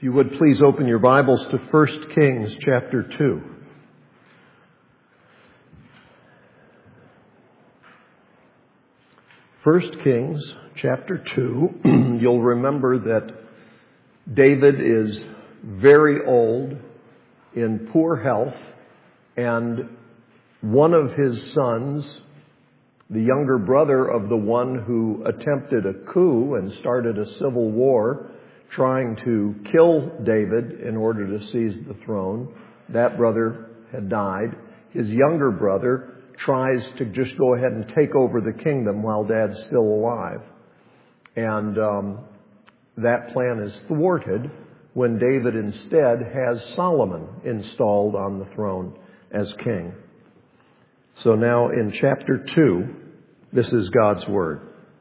you would please open your Bibles to 1 Kings chapter 2. First Kings chapter 2, you'll remember that David is very old, in poor health, and one of his sons, the younger brother of the one who attempted a coup and started a civil war, trying to kill David in order to seize the throne. That brother had died. His younger brother tries to just go ahead and take over the kingdom while Dad's still alive. And that plan is thwarted when David instead has Solomon installed on the throne as king. So now in chapter 2, this is God's word.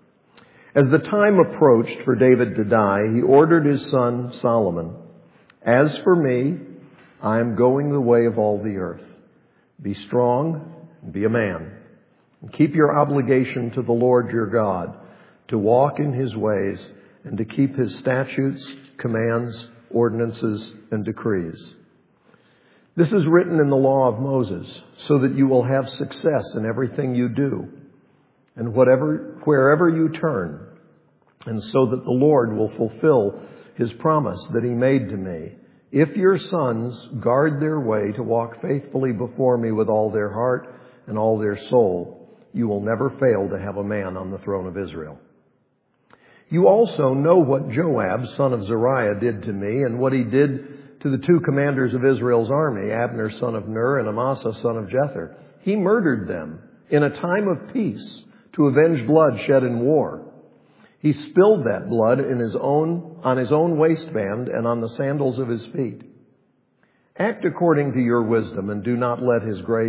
As the time approached for David to die, he ordered his son Solomon, "As for me, I am going the way of all the earth. Be strong and be a man. And keep your obligation to the Lord your God, to walk in his ways and to keep his statutes, commands, ordinances, and decrees. This is written in the law of Moses, so that you will have success in everything you do, and wherever you turn, and so that the Lord will fulfill his promise that he made to me. If your sons guard their way to walk faithfully before me with all their heart and all their soul, you will never fail to have a man on the throne of Israel. You also know what Joab, son of Zeruiah, did to me, and what he did to the two commanders of Israel's army, Abner, son of Ner, and Amasa, son of Jether. He murdered them in a time of peace to avenge blood shed in war. He spilled that blood on his own waistband and on the sandals of his feet. Act according to your wisdom, and do not let his gray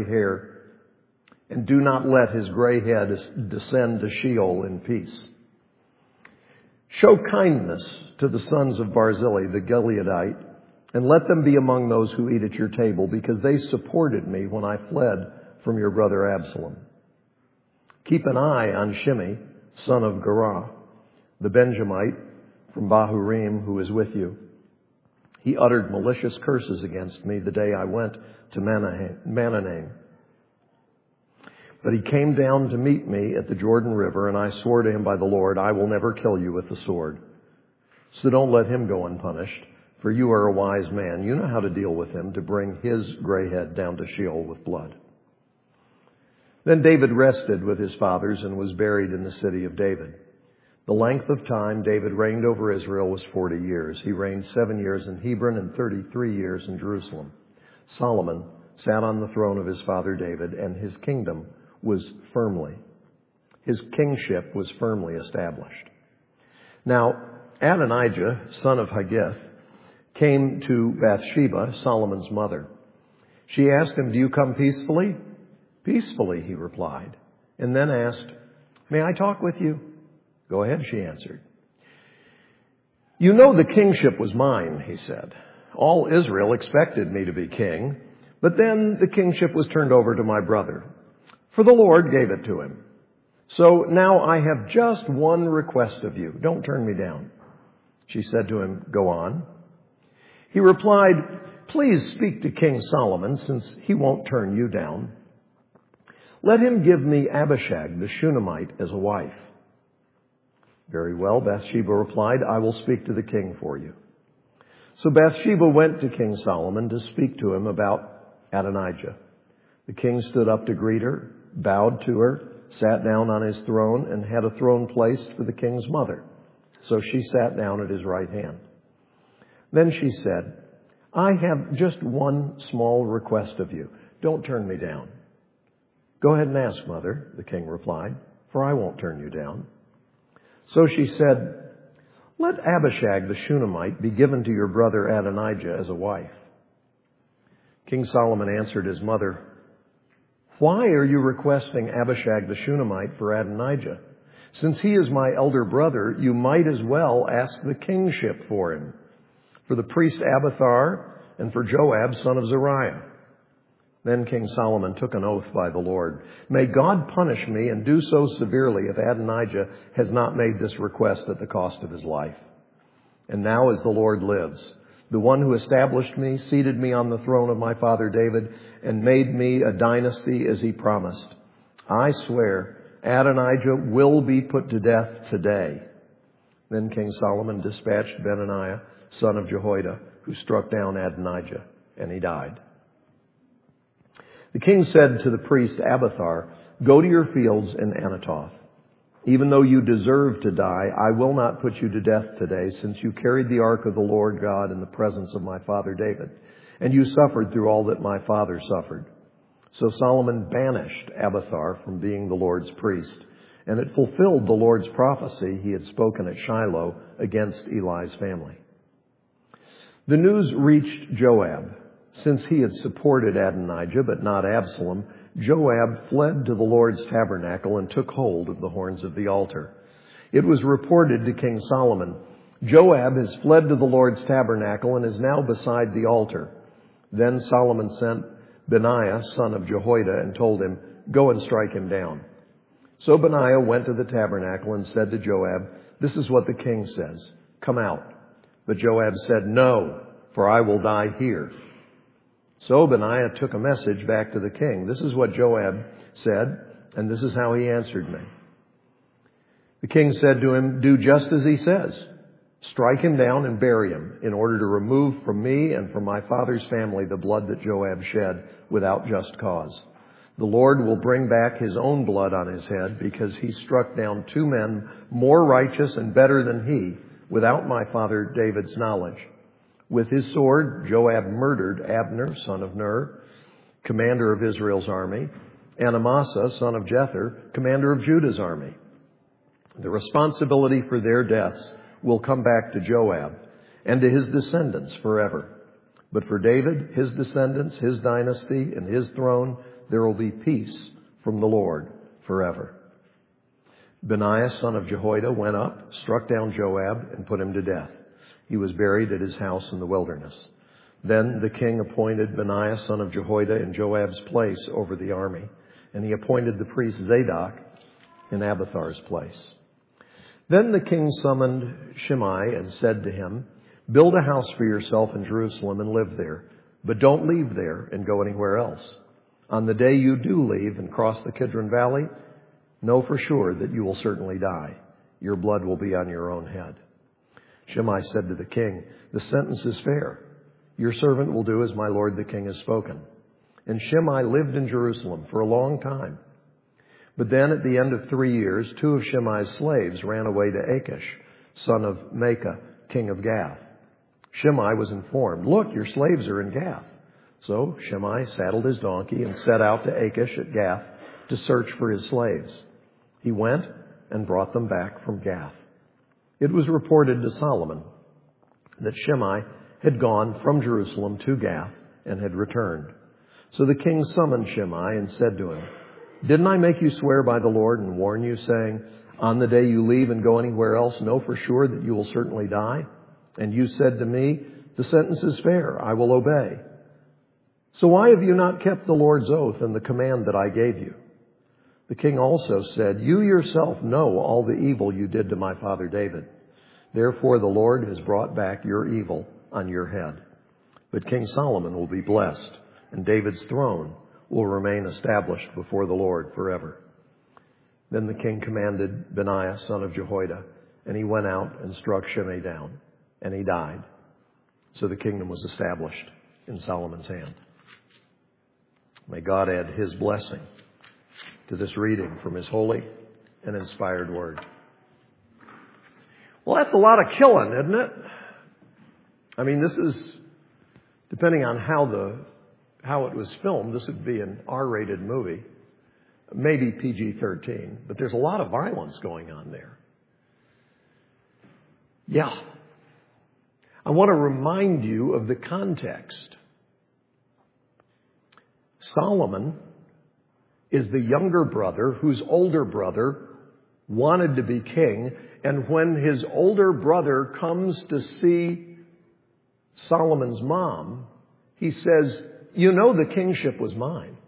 head descend to Sheol in peace. Show kindness to the sons of Barzillai, the Gileadite, and let them be among those who eat at your table, because they supported me when I fled from your brother Absalom. Keep an eye on Shimei, son of Gerah, the Benjamite from Bahurim, who is with you. He uttered malicious curses against me the day I went to Mahanaim. But he came down to meet me at the Jordan River, and I swore to him by the Lord, I will never kill you with the sword. So don't let him go unpunished, for you are a wise man. You know how to deal with him, to bring his gray head down to Sheol with blood." Then David rested with his fathers and was buried in the city of David. The length of time David reigned over Israel was 40 years. He reigned 7 years in Hebron and 33 years in Jerusalem. Solomon sat on the throne of his father David, and his kingship was firmly established. Now, Adonijah, son of Haggith, came to Bathsheba, Solomon's mother. She asked him, "Do you come peacefully?" "Peacefully," he replied, and then asked, "May I talk with you?" "Go ahead," she answered. "You know the kingship was mine," he said. "All Israel expected me to be king, but then the kingship was turned over to my brother, for the Lord gave it to him. So now I have just one request of you. Don't turn me down." She said to him, "Go on." He replied, "Please speak to King Solomon, since he won't turn you down. Let him give me Abishag the Shunammite as a wife." "Very well," Bathsheba replied, "I will speak to the king for you." So Bathsheba went to King Solomon to speak to him about Adonijah. The king stood up to greet her, bowed to her, sat down on his throne, and had a throne placed for the king's mother. So she sat down at his right hand. Then she said, "I have just one small request of you. Don't turn me down." "Go ahead and ask, mother," the king replied, "for I won't turn you down." So she said, "Let Abishag the Shunammite be given to your brother Adonijah as a wife." King Solomon answered his mother, "Why are you requesting Abishag the Shunammite for Adonijah? Since he is my elder brother, you might as well ask the kingship for him, for the priest Abiathar, and for Joab, son of Zeruiah." Then King Solomon took an oath by the Lord, "May God punish me and do so severely if Adonijah has not made this request at the cost of his life. And now as the Lord lives, the one who established me, seated me on the throne of my father David, and made me a dynasty as he promised. I swear, Adonijah will be put to death today." Then King Solomon dispatched Benaiah, son of Jehoiada, who struck down Adonijah, and he died. The king said to the priest Abiathar, "Go to your fields in Anathoth. Even though you deserve to die, I will not put you to death today, since you carried the ark of the Lord God in the presence of my father David, and you suffered through all that my father suffered." So Solomon banished Abiathar from being the Lord's priest, and it fulfilled the Lord's prophecy he had spoken at Shiloh against Eli's family. The news reached Joab. Since he had supported Adonijah but not Absalom, Joab fled to the Lord's tabernacle and took hold of the horns of the altar. It was reported to King Solomon, "Joab has fled to the Lord's tabernacle and is now beside the altar." Then Solomon sent Benaiah, son of Jehoiada, and told him, "Go and strike him down." So Benaiah went to the tabernacle and said to Joab, "This is what the king says. Come out." But Joab said, "No, for I will die here." So Benaiah took a message back to the king. "This is what Joab said, and this is how he answered me." The king said to him, "Do just as he says. Strike him down and bury him, in order to remove from me and from my father's family the blood that Joab shed without just cause. The Lord will bring back his own blood on his head, because he struck down 2 men more righteous and better than he, without my father David's knowledge. With his sword, Joab murdered Abner, son of Ner, commander of Israel's army, and Amasa, son of Jether, commander of Judah's army. The responsibility for their deaths will come back to Joab and to his descendants forever. But for David, his descendants, his dynasty, and his throne, there will be peace from the Lord forever." Benaiah, son of Jehoiada, went up, struck down Joab, and put him to death. He was buried at his house in the wilderness. Then the king appointed Benaiah, son of Jehoiada, in Joab's place over the army, and he appointed the priest Zadok in Abiathar's place. Then the king summoned Shimei and said to him, "Build a house for yourself in Jerusalem and live there, but don't leave there and go anywhere else. On the day you do leave and cross the Kidron Valley, know for sure that you will certainly die. Your blood will be on your own head." Shimei said to the king, "The sentence is fair. Your servant will do as my lord the king has spoken." And Shimei lived in Jerusalem for a long time. But then at the end of 3 years, 2 of Shimei's slaves ran away to Achish, son of Maacah, king of Gath. Shimei was informed, "Look, your slaves are in Gath." So Shimei saddled his donkey and set out to Achish at Gath to search for his slaves. He went and brought them back from Gath. It was reported to Solomon that Shimei had gone from Jerusalem to Gath and had returned. So the king summoned Shimei and said to him, "Didn't I make you swear by the Lord and warn you, saying, 'On the day you leave and go anywhere else, know for sure that you will certainly die'? And you said to me, 'The sentence is fair, I will obey.' So why have you not kept the Lord's oath and the command that I gave you?" The king also said, "You yourself know all the evil you did to my father David. Therefore the Lord has brought back your evil on your head. But King Solomon will be blessed, and David's throne will remain established before the Lord forever." Then the king commanded Benaiah, son of Jehoiada, and he went out and struck Shimei down, and he died. So the kingdom was established in Solomon's hand. May God add his blessing to this reading from his holy and inspired word. Well, that's a lot of killing, isn't it? I mean, this is, depending on how it was filmed, this would be an R-rated movie, maybe PG-13, but there's a lot of violence going on there. Yeah. I want to remind you of the context. Solomon is the younger brother whose older brother wanted to be king, and when his older brother comes to see Solomon's mom, he says, "You know the kingship was mine."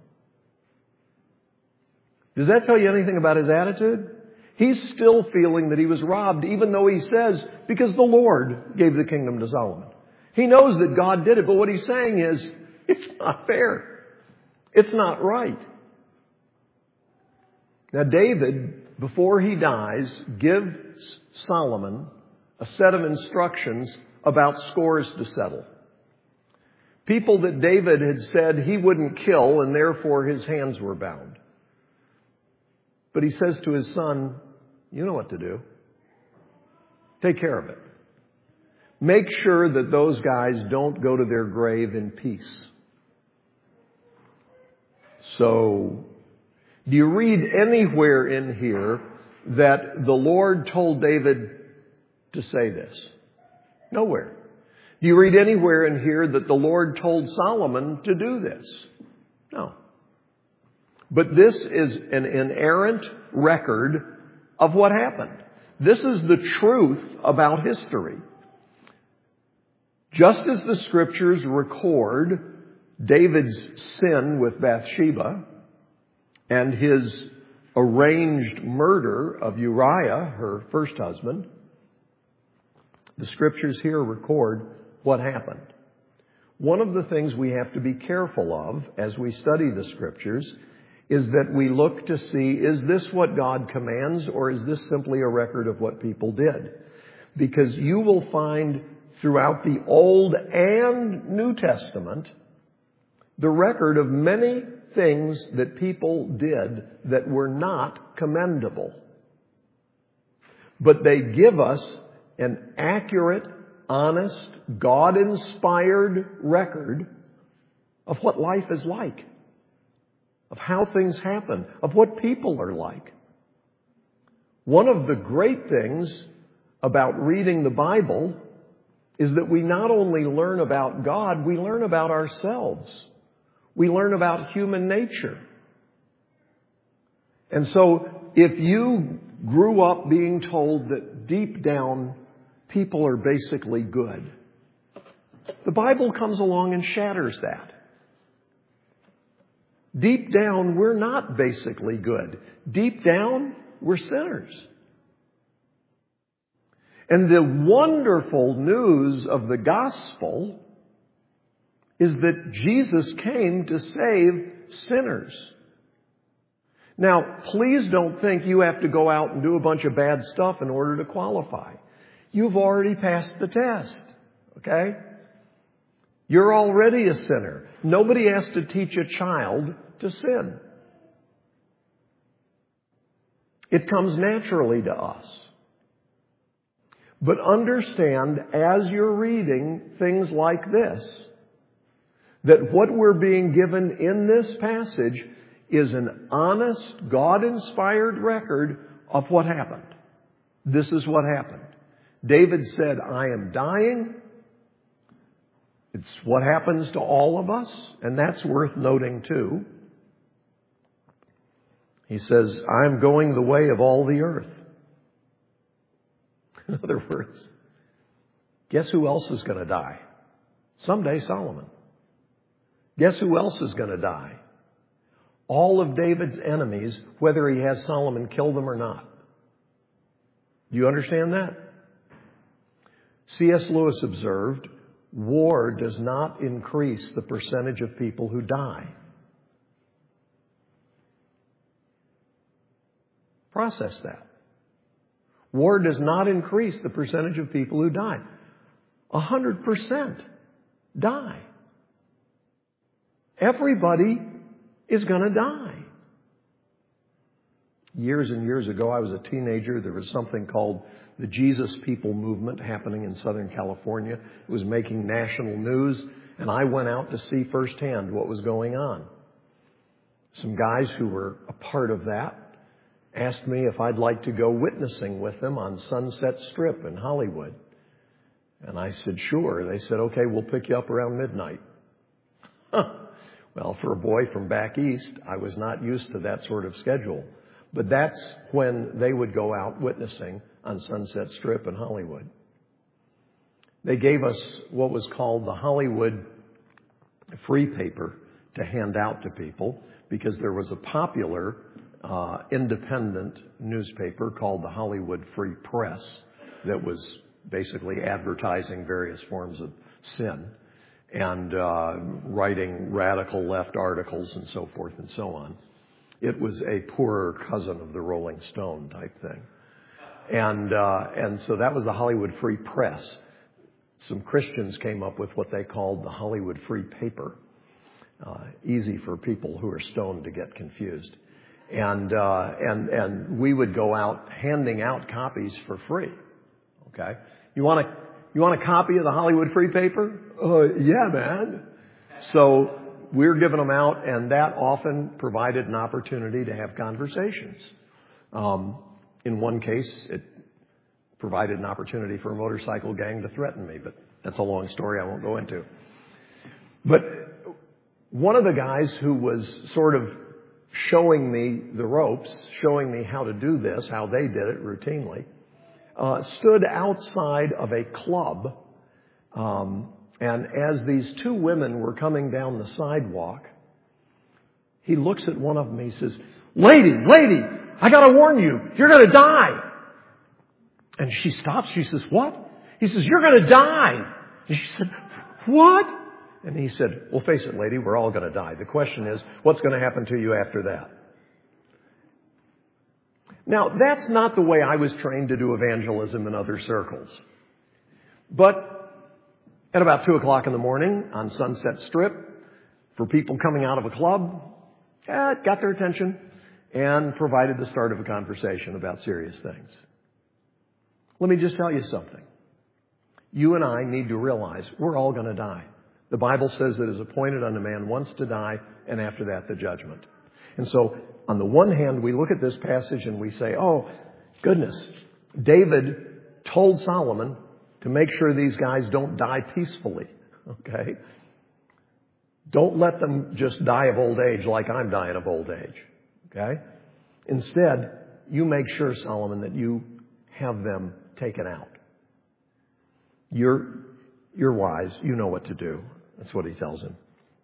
Does that tell you anything about his attitude? He's still feeling that he was robbed, even though he says, because the Lord gave the kingdom to Solomon. He knows that God did it, but what he's saying is, it's not fair. It's not right. Now David, before he dies, gives Solomon a set of instructions about scores to settle. People that David had said he wouldn't kill, and therefore his hands were bound. But he says to his son, you know what to do. Take care of it. Make sure that those guys don't go to their grave in peace. So, do you read anywhere in here that the Lord told David to say this? Nowhere. Do you read anywhere in here that the Lord told Solomon to do this? No. But this is an inerrant record of what happened. This is the truth about history. Just as the Scriptures record David's sin with Bathsheba and his arranged murder of Uriah, her first husband, the Scriptures here record what happened. One of the things we have to be careful of as we study the Scriptures is that we look to see, is this what God commands, or is this simply a record of what people did? Because you will find throughout the Old and New Testament the record of many things that people did that were not commendable. But they give us an accurate, honest, God-inspired record of what life is like, of how things happen, of what people are like. One of the great things about reading the Bible is that we not only learn about God, we learn about ourselves. We learn about human nature. And so, if you grew up being told that deep down people are basically good, the Bible comes along and shatters that. Deep down, we're not basically good. Deep down, we're sinners. And the wonderful news of the gospel is that Jesus came to save sinners. Now, please don't think you have to go out and do a bunch of bad stuff in order to qualify. You've already passed the test, okay? You're already a sinner. Nobody has to teach a child to sin. It comes naturally to us. But understand, as you're reading things like this, that what we're being given in this passage is an honest, God-inspired record of what happened. This is what happened. David said, I am dying. It's what happens to all of us, and that's worth noting too. He says, I'm going the way of all the earth. In other words, guess who else is going to die? Someday Solomon. Guess who else is going to die? All of David's enemies, whether he has Solomon kill them or not. Do you understand that? C.S. Lewis observed, war does not increase the percentage of people who die. Process that. War does not increase the percentage of people who die. 100% die. Everybody is going to die. Years and years ago, I was a teenager. There was something called the Jesus People movement happening in Southern California. It was making national news, and I went out to see firsthand what was going on. Some guys who were a part of that asked me if I'd like to go witnessing with them on Sunset Strip in Hollywood. And I said, sure. They said, okay, we'll pick you up around midnight. Well, for a boy from back east, I was not used to that sort of schedule. But that's when they would go out witnessing on Sunset Strip in Hollywood. They gave us what was called the Hollywood Free Paper to hand out to people because there was a popular independent newspaper called the Hollywood Free Press that was basically advertising various forms of sin and writing radical left articles and so forth and so on. It was a poorer cousin of the Rolling Stone type thing. And so that was the Hollywood Free Press. Some Christians came up with what they called the Hollywood Free Paper. Easy for people who are stoned to get confused. And we would go out handing out copies for free. Okay? You want a copy of the Hollywood Free Paper? Yeah, man. So we're giving them out, and that often provided an opportunity to have conversations. In one case, it provided an opportunity for a motorcycle gang to threaten me, but that's a long story I won't go into. But one of the guys who was sort of showing me the ropes, showing me how to do this, how they did it routinely, stood outside of a club, and as these two women were coming down the sidewalk, he looks at one of them, he says, Lady, I gotta warn you, you're gonna die. And she stops, she says, what? He says, you're gonna die. And she said, what? And he said, well, face it, lady, we're all gonna die. The question is, what's gonna happen to you after that? Now, that's not the way I was trained to do evangelism in other circles. But at about 2 o'clock in the morning on Sunset Strip, for people coming out of a club, it got their attention and provided the start of a conversation about serious things. Let me just tell you something. You and I need to realize we're all going to die. The Bible says it is appointed unto man once to die, and after that the judgment. And so, on the one hand, we look at this passage and we say, oh, goodness, David told Solomon to make sure these guys don't die peacefully. Okay? Don't let them just die of old age like I'm dying of old age. Okay? Instead, you make sure, Solomon, that you have them taken out. You're wise. You know what to do. That's what he tells him.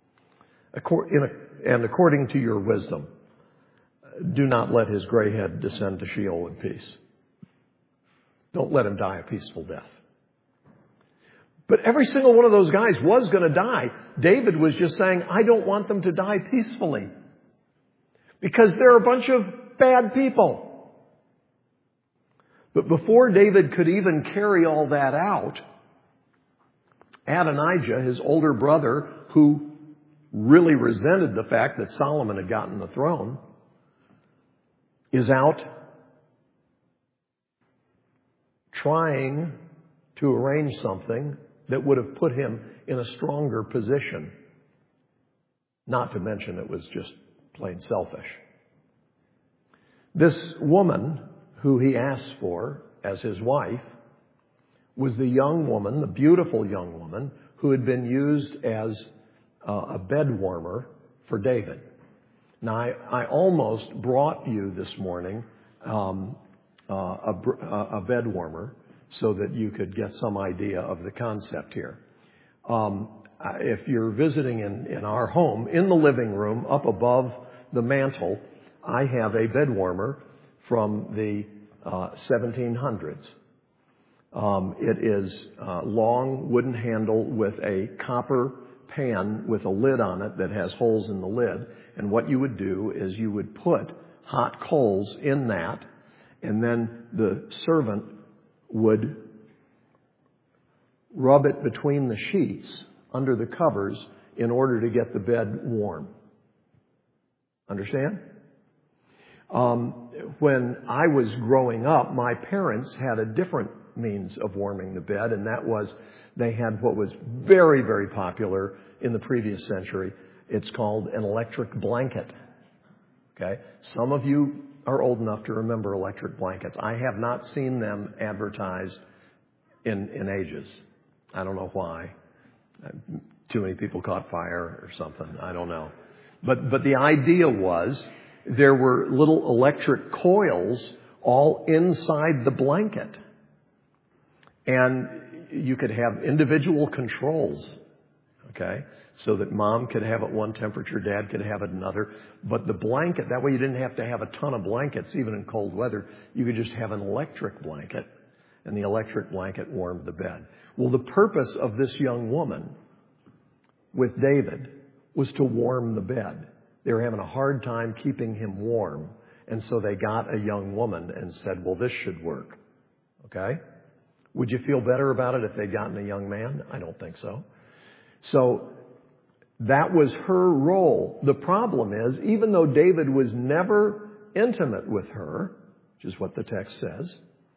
And according to your wisdom, do not let his gray head descend to Sheol in peace. Don't let him die a peaceful death. But every single one of those guys was going to die. David was just saying, I don't want them to die peacefully. Because they're a bunch of bad people. But before David could even carry all that out, Adonijah, his older brother, who really resented the fact that Solomon had gotten the throne, is out trying to arrange something that would have put him in a stronger position. Not to mention it was just plain selfish. This woman who he asked for as his wife was the young woman, the beautiful young woman, who had been used as a bed warmer for David. Now, I almost brought you this morning a bed warmer so that you could get some idea of the concept here. If you're visiting in our home, in the living room, up above the mantel, I have a bed warmer from the 1700s. It is a long wooden handle with a copper pan with a lid on it that has holes in the lid. And what you would do is you would put hot coals in that, and then the servant would rub it between the sheets under the covers in order to get the bed warm. Understand? When I was growing up, my parents had a different means of warming the bed, and that was they had what was very, very popular in the previous century. It's called an electric blanket. Okay? Some of you are old enough to remember electric blankets. I have not seen them advertised in ages. I don't know why. Too many people caught fire or something. I don't know. But the idea was there were little electric coils all inside the blanket. And you could have individual controls, okay, so that mom could have it one temperature, dad could have it another. But the blanket, that way you didn't have to have a ton of blankets, even in cold weather. You could just have an electric blanket. and the electric blanket warmed the bed. Well, the purpose of this young woman with David was to warm the bed. They were having a hard time keeping him warm, and so they got a young woman and said, well, this should work. Okay? Would you feel better about it if they'd gotten a young man? I don't think so. So that was her role. The problem is, even though David was never intimate with her, which is what the text says,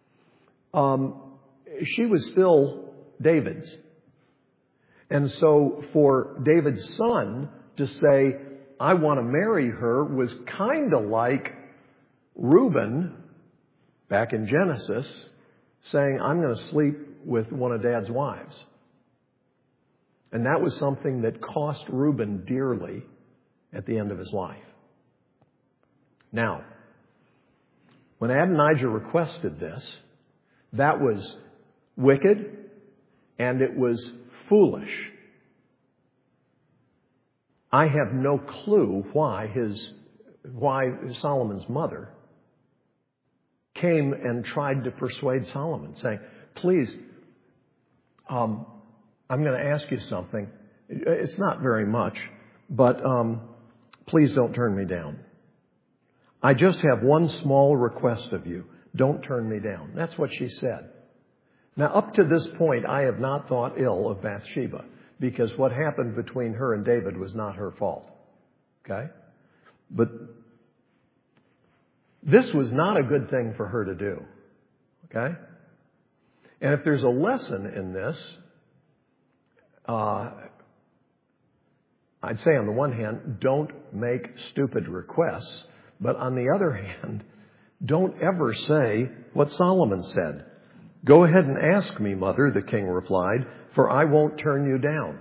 she was still David's. And so for David's son to say, I want to marry her, was kind of like Reuben, back in Genesis, saying, I'm going to sleep with one of Dad's wives. And that was something that cost Reuben dearly at the end of his life. Now, when Adonijah requested this, that was wicked and it was foolish. I have no clue why Solomon's mother came and tried to persuade Solomon, saying, please, I'm going to ask you something. It's not very much, but please don't turn me down. I just have one small request of you. Don't turn me down. That's what she said. Now, up to this point, I have not thought ill of Bathsheba, because what happened between her and David was not her fault. Okay? But this was not a good thing for her to do. Okay? And if there's a lesson in this, I'd say on the one hand, don't make stupid requests. But on the other hand, don't ever say what Solomon said. Go ahead and ask me, mother, the king replied, for I won't turn you down.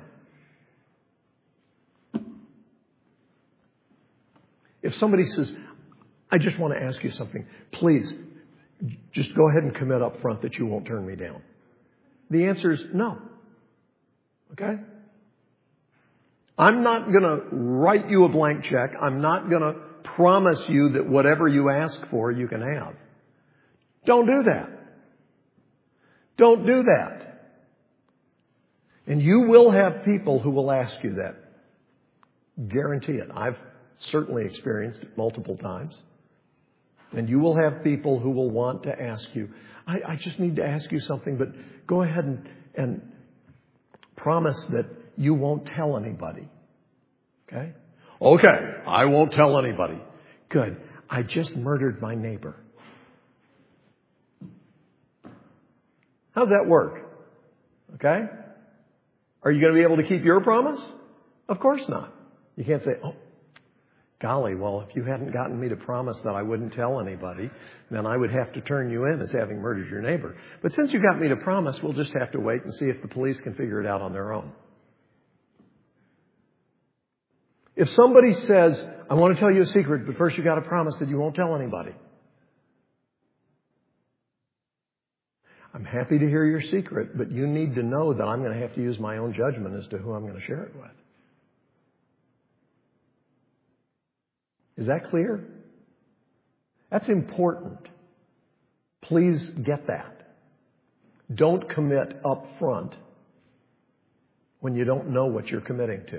If somebody says, I just want to ask you something, please, just go ahead and commit up front that you won't turn me down. The answer is no. Okay? I'm not going to write you a blank check. I'm not going to promise you that whatever you ask for, you can have. Don't do that. Don't do that. And you will have people who will ask you that. Guarantee it. I've certainly experienced it multiple times. And you will have people who will want to ask you, I just need to ask you something, but go ahead and promise that you won't tell anybody. Okay? Okay, I won't tell anybody. Good. I just murdered my neighbor. How's that work? Okay? Are you going to be able to keep your promise? Of course not. You can't say, oh, golly, well, if you hadn't gotten me to promise that I wouldn't tell anybody, then I would have to turn you in as having murdered your neighbor. But since you got me to promise, we'll just have to wait and see if the police can figure it out on their own. If somebody says, I want to tell you a secret, but first you got to promise that you won't tell anybody. I'm happy to hear your secret, but you need to know that I'm going to have to use my own judgment as to who I'm going to share it with. Is that clear? That's important. Please get that. Don't commit up front when you don't know what you're committing to.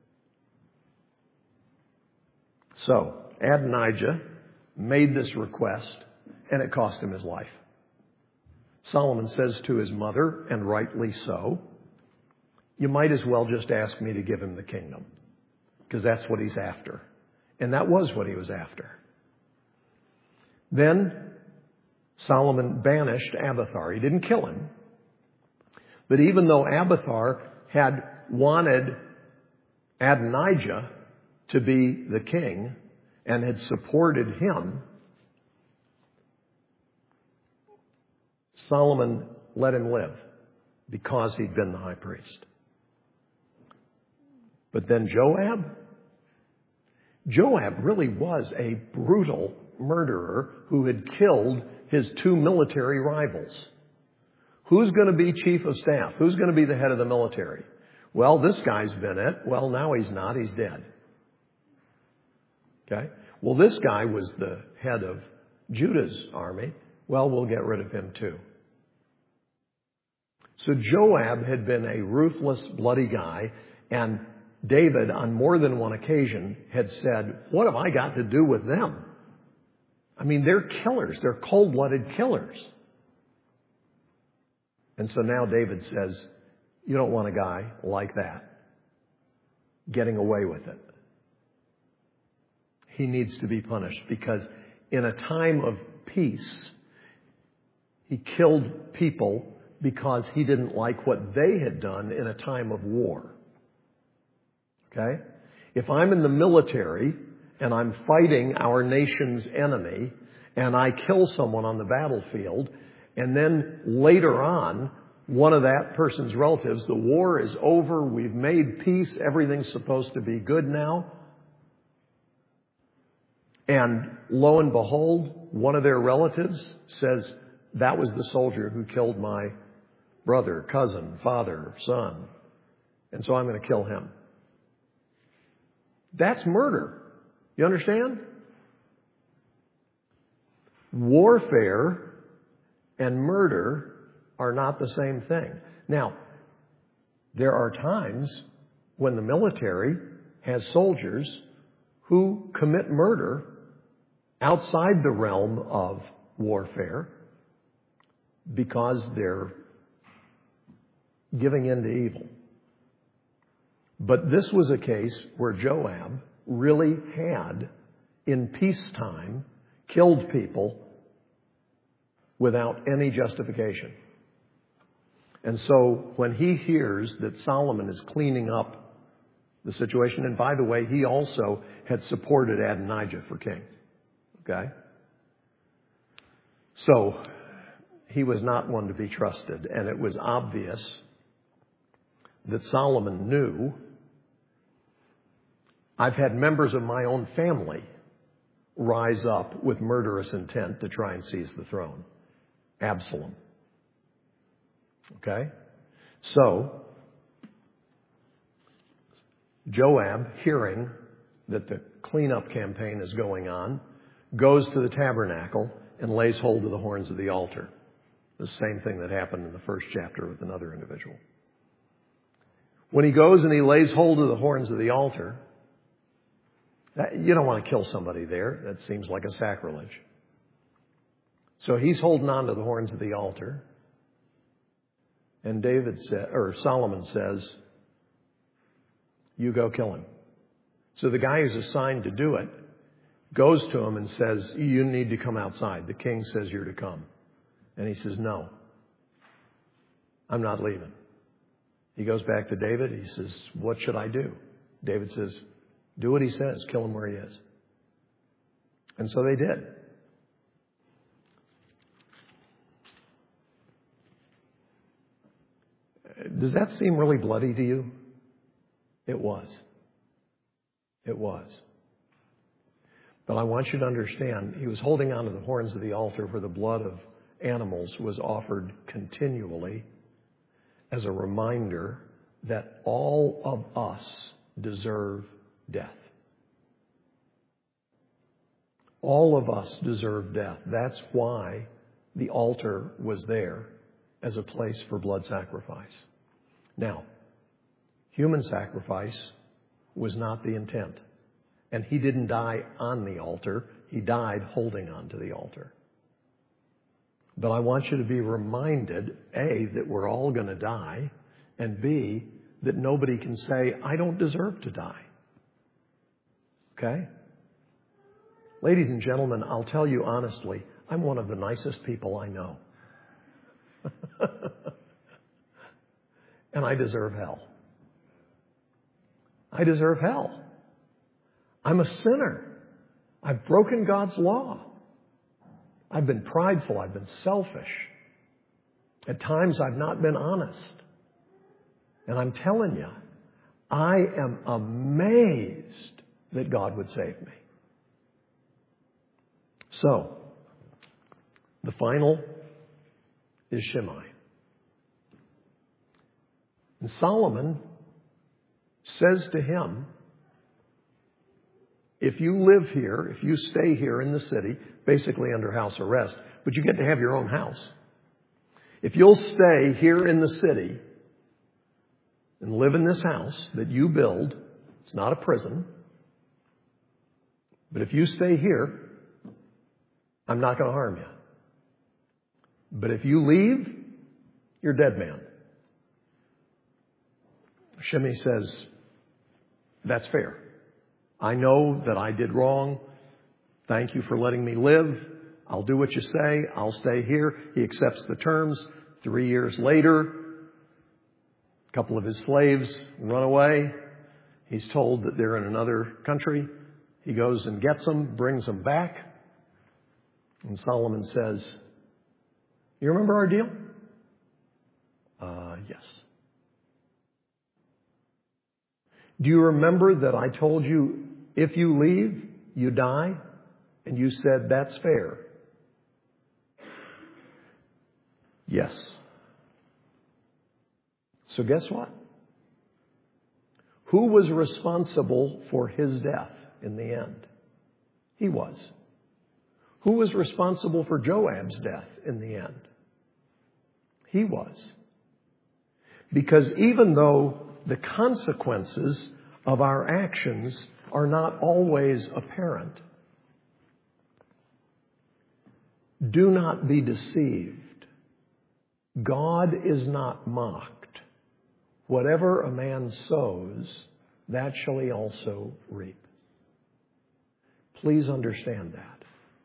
So, Adonijah made this request, and it cost him his life. Solomon says to his mother, and rightly so, you might as well just ask me to give him the kingdom, because that's what he's after. And that was what he was after. Then Solomon banished Abiathar. He didn't kill him. But even though Abiathar had wanted Adonijah to be the king and had supported him, Solomon let him live because he'd been the high priest. But then Joab really was a brutal murderer who had killed his two military rivals. Who's going to be chief of staff? Who's going to be the head of the military? Well, this guy's been it. Well, now he's not. He's dead. Okay? Well, this guy was the head of Judah's army. Well, we'll get rid of him too. So Joab had been a ruthless, bloody guy, and David, on more than one occasion, had said, what have I got to do with them? I mean, they're killers. They're cold-blooded killers. And so now David says, you don't want a guy like that getting away with it. He needs to be punished because in a time of peace, he killed people because he didn't like what they had done in a time of war. Okay? If I'm in the military and I'm fighting our nation's enemy and I kill someone on the battlefield, and then later on, one of that person's relatives, the war is over, we've made peace, everything's supposed to be good now, and lo and behold, one of their relatives says, that was the soldier who killed my brother, cousin, father, son, and so I'm going to kill him. That's murder. You understand? Warfare and murder are not the same thing. Now, there are times when the military has soldiers who commit murder outside the realm of warfare because they're giving in to evil. But this was a case where Joab really had, in peacetime, killed people without any justification. And so when he hears that Solomon is cleaning up the situation, and by the way, he also had supported Adonijah for king. Okay? So he was not one to be trusted, and it was obvious that Solomon knew. I've had members of my own family rise up with murderous intent to try and seize the throne. Absalom. Okay? So, Joab, hearing that the cleanup campaign is going on, goes to the tabernacle and lays hold of the horns of the altar. The same thing that happened in the first chapter with another individual. When he goes and he lays hold of the horns of the altar, you don't want to kill somebody there. That seems like a sacrilege. So he's holding on to the horns of the altar. And Solomon says, you go kill him. So the guy who's assigned to do it goes to him and says, you need to come outside. The king says you're to come. And he says, no, I'm not leaving. He goes back to David. He says, what should I do? David says, do what he says. Kill him where he is. And so they did. Does that seem really bloody to you? It was. It was. But I want you to understand, he was holding on to the horns of the altar where the blood of animals was offered continually as a reminder that all of us deserve death. All of us deserve death. That's why the altar was there as a place for blood sacrifice. Now, human sacrifice was not the intent. And he didn't die on the altar. He died holding on to the altar. But I want you to be reminded, A, that we're all going to die, and B, that nobody can say, I don't deserve to die. Okay? Ladies and gentlemen, I'll tell you honestly, I'm one of the nicest people I know. And I deserve hell. I deserve hell. I'm a sinner. I've broken God's law. I've been prideful. I've been selfish. At times I've not been honest. And I'm telling you, I am amazed that God would save me. So, the final is Shimei. And Solomon says to him, if you live here, if you stay here in the city, basically under house arrest, but you get to have your own house. If you'll stay here in the city and live in this house that you build, it's not a prison, but if you stay here, I'm not going to harm you. But if you leave, you're a dead man. Shimei says, that's fair. I know that I did wrong. Thank you for letting me live. I'll do what you say. I'll stay here. He accepts the terms. 3 years later, a couple of his slaves run away. He's told that they're in another country. He goes and gets them, brings them back. And Solomon says, you remember our deal? Yes. Do you remember that I told you, if you leave, you die? And you said, that's fair. Yes. So guess what? Who was responsible for his death in the end? He was. Who was responsible for Joab's death in the end? He was. Because even though the consequences of our actions are not always apparent, do not be deceived. God is not mocked. Whatever a man sows, that shall he also reap. Please understand that.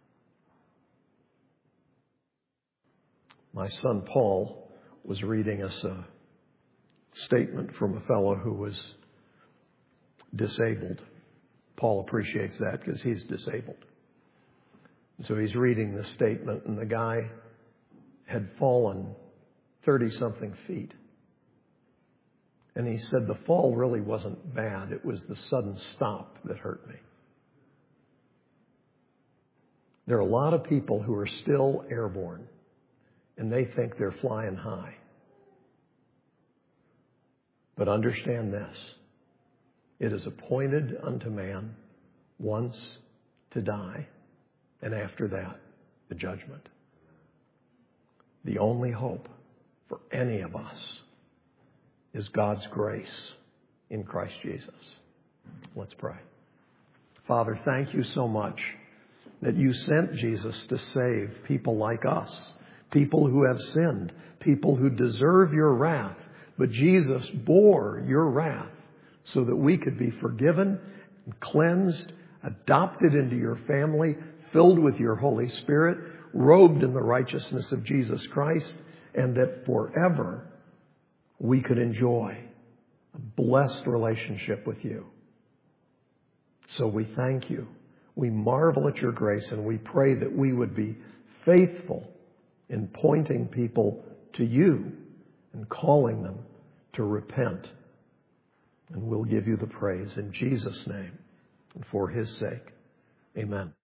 My son Paul was reading us a statement from a fellow who was disabled. Paul appreciates that because he's disabled. So he's reading the statement, and the guy had fallen 30-something feet. And he said the fall really wasn't bad. It was the sudden stop that hurt me. There are a lot of people who are still airborne, and they think they're flying high. But understand this. It is appointed unto man once to die, and after that, the judgment. The only hope for any of us is God's grace in Christ Jesus. Let's pray. Father, thank you so much that you sent Jesus to save people like us, people who have sinned, people who deserve your wrath. But Jesus bore your wrath so that we could be forgiven and cleansed, adopted into your family, filled with your Holy Spirit, robed in the righteousness of Jesus Christ, and that forever we could enjoy a blessed relationship with you. So we thank you. We marvel at your grace, and we pray that we would be faithful in pointing people to you and calling them to repent. And we'll give you the praise in Jesus' name and for his sake. Amen.